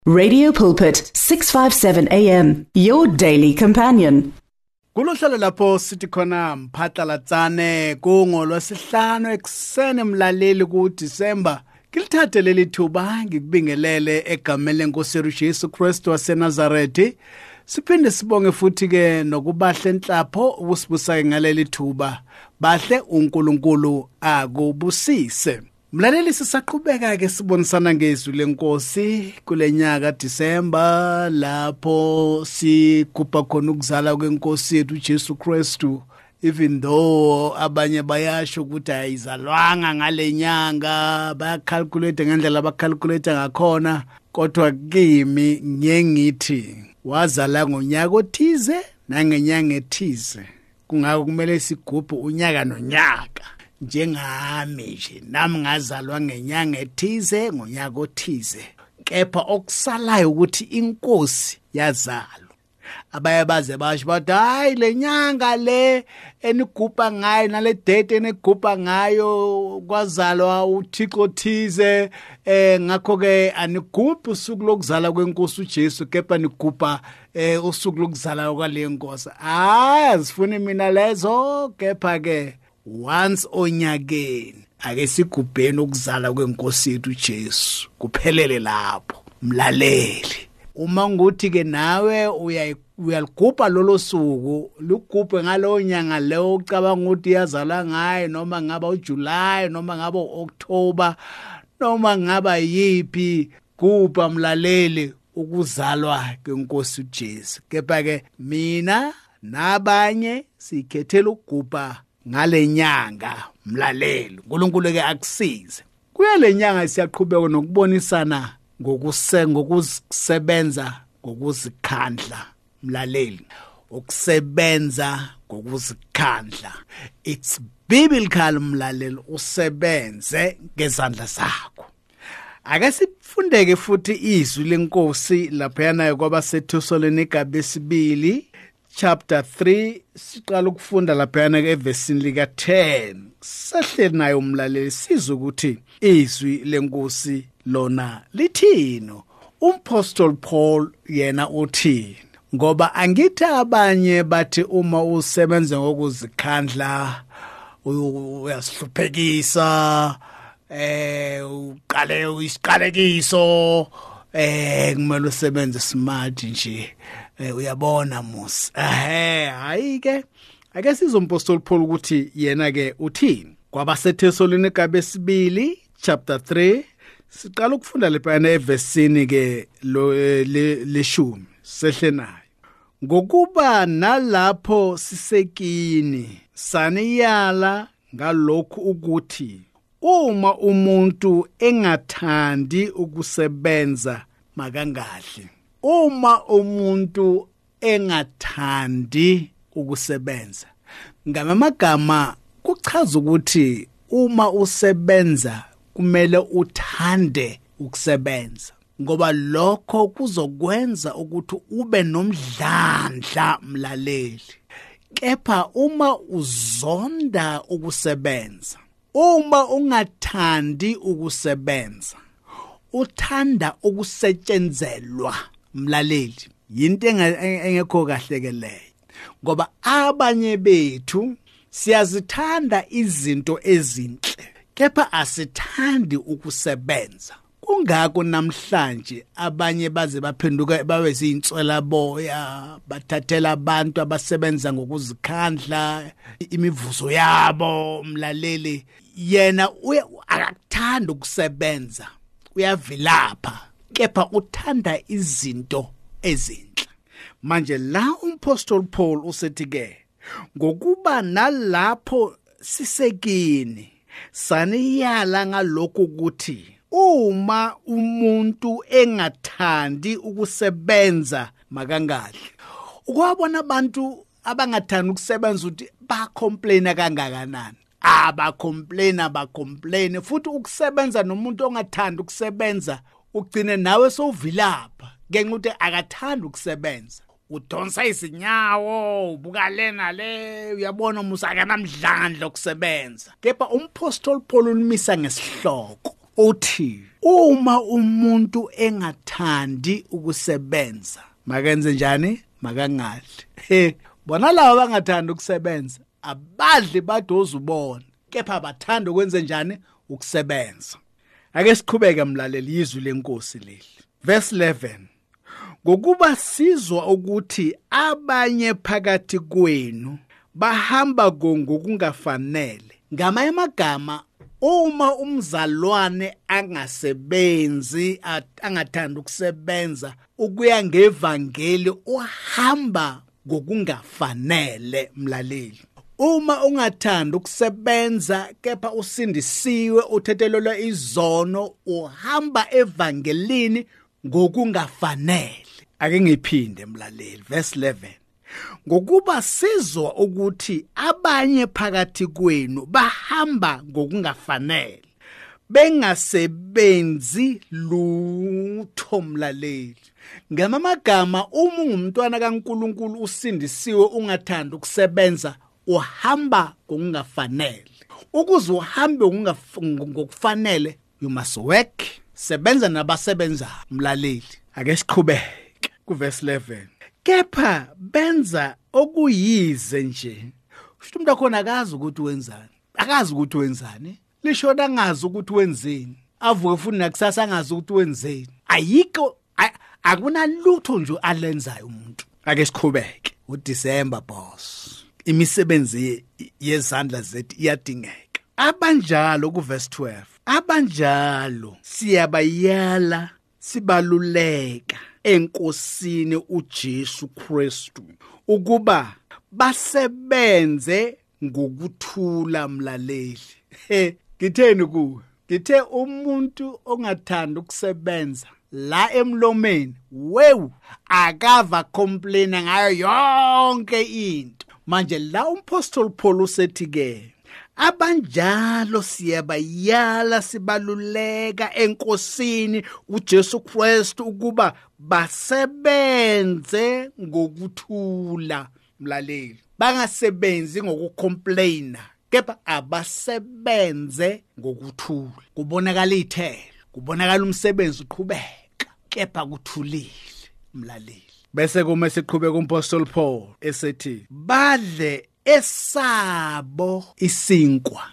Radio Pulpit 657 AM, your daily companion. Kulohlelo lapho sithi khona mphatlalatsane kungolwesihlanu eksene mlaleli ku December. Kilithathe leli thuba ngikubingelele egameni lenkosi yethu Jesu Kristu waseNazaretha. Siphinde sibonge futhi ke nokubahle enhlapho ukusibusa ngaleli thuba. Bahle uNkulunkulu akubusise. Mlaleli sisaqhubeka ke sibonisana ngezwi lenkosi kulenyaka December lapho sikhupha khona ukuzala kwenkosi yethu Jesu Kristu, even though abanye bayasho ukuthi ayizalwanga ngalenyanga, bayacalculate ngendlela abacalculate ngakhona, kodwa kimi ngiyengithi wazala ngonyaka othize nangenyanga ethize. Kungako kumele sigubhe unyaka nonyaka. Njengami nje nami ngazalwa ngenyanga ethize ngonyaka othize, kepha okusalayo ukuthi inkosi yazalwa. Abaye baze basho bathi hayi lenyanga le enigubha ngayo nale date enigubha ngayo kwazalwa uThixo thize, ngakho ke anigubhi usuku lokuzala kwenkosi uJesu, kepha nigubha usuku lokuzala kwale nkosi. Azifuni mina lezo, kepha ke once onyakeni ake sigubheni ukuzala kwenkosi yethu Jesu kuphelele lapho. Mlaleli, uma nguthi ke nawe uyaligubha lolo suku, lugubhe ngalo nyanga leyo ucabanga ukuthi yazala ngayo, noma ngaba uJuly noma ngaba uOctober noma ngaba yipi, gubha mlaleli ukuzalwa kwenkosi uJesu. Kepha ke mina nabanye sikhethela ukugubha ngale nyanga. Mlaleli, uNkulunkulu ke akusize. Kuyale nyanga siyaqhubeka nokubonisana ngokusebenza ngokuzikhandla. Mlaleli, ukusebenza ngokuzikhandla, it's biblical. Mlaleli, usebenze ngezandla zakho. Ake sifundeke futhi izwi lenkosi laphayana kwabaseThesalonika besibili chapter 3, siqala ukufunda laphayana evesini lika 10. Sehleli nayo mlaleli sizwe ukuthi izwi lenkosi lona lithini. Umpostoli Paul yena uthini? Ngoba angithi abanye bathi uma usebenza ngokuzikhandla uyasihluphekisa, uqale isiqalekiso, kumele usebenze smart nje. Uyabona musi. Hayi ke ake sizompostoli Paul ukuthi yena ke uthini kwabaseThesalonika besibili chapter 3, siqala ukufunda lephana evesini ke leshumi. Sehle nayo. Ngokuba nalapho sisekini saniyala ngalokhu ukuthi uma umuntu engathandi ukusebenza makangahle. Uma umuntu engathandi ukusebenza, ngamagama kuchaza ukuthi uma usebenza kumele uthande ukusebenza, ngoba lokho kuzokwenza ukuthi ube nomdlandla. Mlaleli, kepha uma uzonda ukusebenza, uma ungathandi ukusebenza, uthanda ukusetshenzelwa, mlaleli, yinto engekho kahle ke leyo. Ngoba abanye bethu siyazithanda izinto ezinhle, kepha asithandi ukusebenza. Kungako namhlanje abanye baze baphenduka babe zinswela boya, bathathela abantu abasebenza ngokuzikhandla imivuzo yabo. Mlaleli, yena akathanda ukusebenza, uyavilapha, kepha uthanda izinto ezinhle. Manje la umpostoli Paul usethi ke ngokuba nalapho sisekini saniyala ngalokho ukuthi uma umuntu engathandi ukusebenza makangahle. Ukwabona abantu abangathandi ukusebenza ukuthi bacomplaina kangakanani. Abacomplaina futhi ukusebenza nomuntu ongathandi ukusebenza ugcine nawe sovilapha ngenxa ukuthi akathandi ukusebenza. Udonsa izinyawo, ubuka lena le, uyabona musaka namdlandla ukusebenza. Kepha umpostoli Paul ulimisa ngesihloko uthi uma umuntu engathandi ukusebenza makenze njani makangadli bona labo bangathanda ukusebenza abadli badoza ubona kepha bathanda ukwenza njani ukusebenza. Ake siqhubeke mlaleli izwi lenkosi leli. Verse 11. Ngokuba sizwa ukuthi abanye phakathi kwenu bahamba ngokungafanele. Ngamanye amagama uma umzalwane angasebenzi angathanda ukusebenza ukuya ngevangeli uhamba ngokungafanele mlaleli. Uma ungathanda ukusebenza kepha usindisiwe uthethelelwa izono uhamba evangelini ngokungafanele. Ake ngiphinde mlaleli verse 11. Ngokuba sizwa ukuthi abanye phakathi kwenu bahamba ngokungafanele bengasebenzi lutho mlaleli. Ngamagama uma ungumntwana kaNkulunkulu usindisiwe ungathanda ukusebenza uhamba ngokungafanele. Ukuze uhambe ngokufanele you must work. Sebenza nabasebenza mlaleli. Ake siqhubeke ku verse 11. Kepha benza okuyize nje. Usho umuntu akhona akazi ukuthi wenzani. Akazi ukuthi wenzani. Lishona angazi ukuthi wenzeni. Avuke futhi nakusasa angazi ukuthi wenzeni. Ayikho akunalutho nje alenzayo umuntu. Ake siqhubeke. uDecember boss. Imisebenzi yezandla zethu iyadingeka. Abanjalo ku verse 12. Abanjalo siyabayala sibaluleka enkosini uJesu Kristu ukuba basebenze ngokuthula mlaleli. Ngitheni kuwe? Ngithe umuntu ongathanda ukusebenza la emlomeni wewu akava complain ngayo yonke into. Manje la umpostoli Paul usethi ke abanjalo siyabayala sibaluleka enkosini uJesu Kristu ukuba basebenze ngokuthula mlaleli. Bangasebenzi ngokucomplaina kepha abasebenze ngokuthula. Kubonakala ithelo, kubonakala umsebenzi uqhubeka kepha kuthulile mlaleli. Bese kuma siqhubeka umpostoli Paul esethi badle esabo isinkwa.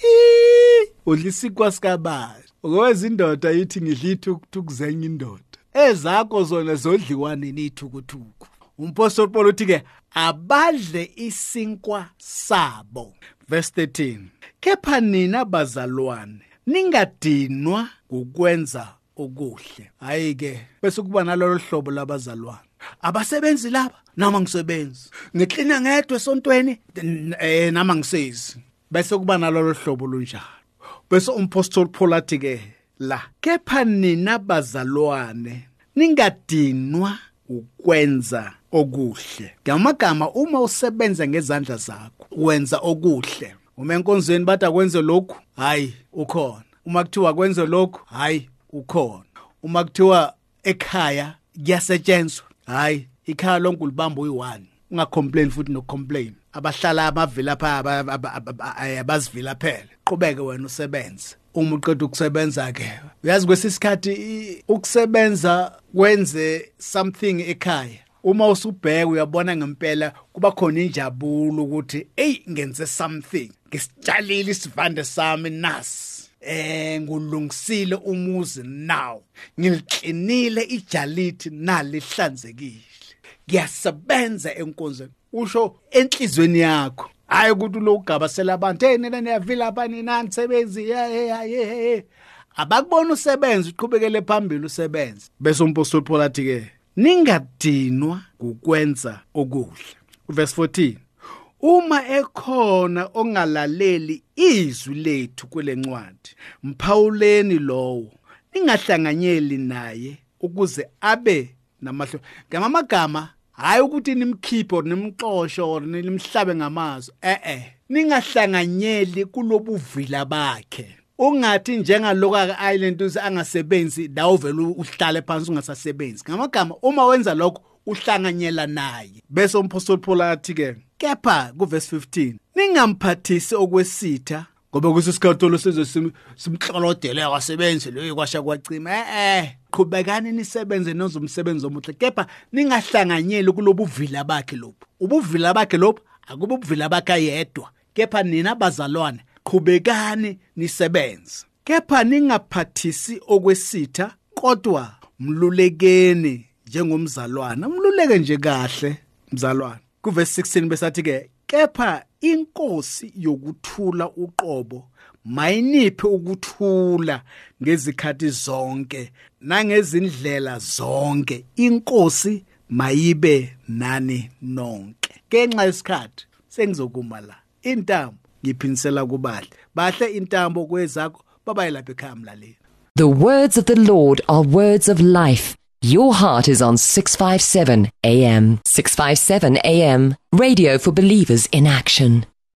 Udla isinkwa sikabani? Ngoba indoda yithi ngidla ithuku zenye indoda. Ezakho zona zodliwane nithukuthuku. Umpostoli Paul uthi ke abadle isinkwa sabo. Verse 13. Kepha nina bazalwane ningadinwa ukwenza okuhle. Hayi ke bese kuba nalolu hlobo labazalwane. Abasebenzi laba noma ngisebenzi. Ngiklina ngedwe esontweni nama ngisezi. Bese kuba nalolu hlobo lunjalo. Bese umpostoli Paul athi ke la kepha nina bazalwane ningadinwa ukwenza okuhle. Ngamagama uma usebenza ngezandla zakho wenza okuhle. Uma enkonzweni bathi akwenze lokhu, hayi ukhona. Uma kuthiwa kwenze lokhu, hayi ukhona. Uma kuthiwa ekhaya kuyasetshenzwa, hayi ikhaya lonke ulibamba uyi1. Ungacomplain futhi nocomplain. Abahlala amavila pha abazivila phela. Qhubeke wena usebenze. Uma uqeda ukusebenza ke uyazi kwesisikhathi ukusebenza kwenze something ekhaya. Uma usubheka uyabona ngempela kuba khona injabulo ukuthi ngenze something. Ngisitshalile isivande sami nasi. Ngulungisile umuzi now. Ngilklinile ijalithi nalihlanzekile. Ngiyasebenza enkonzweni. Usho enhlizweni yakho. Hayi ukuthi lo ugabasela abantu nina niyavila abani nansebenzi abakubona usebenza uqhubekele phambili usebenza. Bese umpostoli Paul athi ke ningadinwa ukwenza okuhle. Verse 14. Uma ekhona ongalaleli izwi lethu kule ncwadi mphawuleni lowo ningahlanganyeli naye ukuze abe namahlo. Ngamagama hayi ukuthi nimkhiphe nimxosho nimhlabe ngamazwi. Ningahlanganyeli kulobuvila bakhe. Ungathi njengaloka island uze angasebenzi dawo vele uhlale phansi ungasasebenzi. Ngamagama uma wenza lokho uhlanganyela naye. Bese umpostoli Paul athi ke kepha ku verse 15 ningamphathisi okwesitha ngoba kusisikhatholo size simhlolodele akasebenzi lo kwasha kwacima qhubekani nisebenze nozomsebenzi omuhle kepha ningahlanganyeli kulobu uvila bakhe lobu ubuvila bakhe lobu akuba ubuvila bakhe yedwa kepha nina bazalwane qhubekani nisebenze kepha ningaphathisi okwesitha kodwa mlulekeni njengomzalwane mluleke nje kahle mzalwane kuverse 16 besathi ke kepha inkosi yokuthula uqobo mayiniphe ukuthula ngezikhathi zonke nangezindlela zonke inkosi mayibe nani nonke ngenxa yesikhathi sengizokuma la intambo ngiphinisela kubahle bahle intambo kwezakho babayilapha ekhaya mlaleli. The words of the Lord are words of life. Your heart is on 657 AM. 657 AM, radio for believers in action.